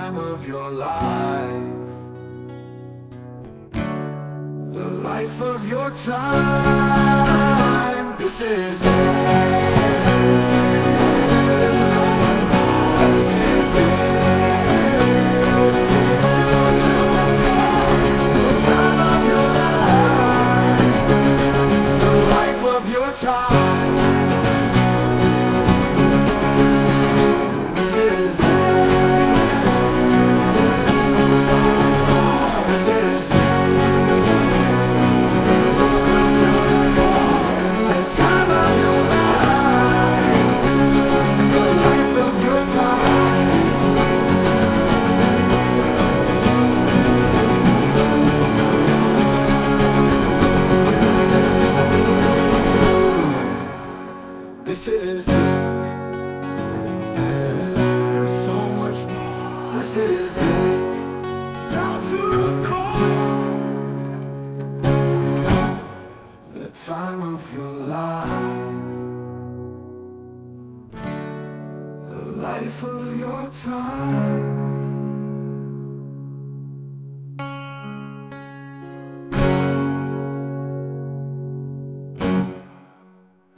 time of your life, the life of your time. This is it. There's so much more. This is it. The time of your life, the life of your time. This is it. This is it. The time of your life, the life of your time. This is it. There's so much more. This is it. Down to the core. The time of your life, the life of your time.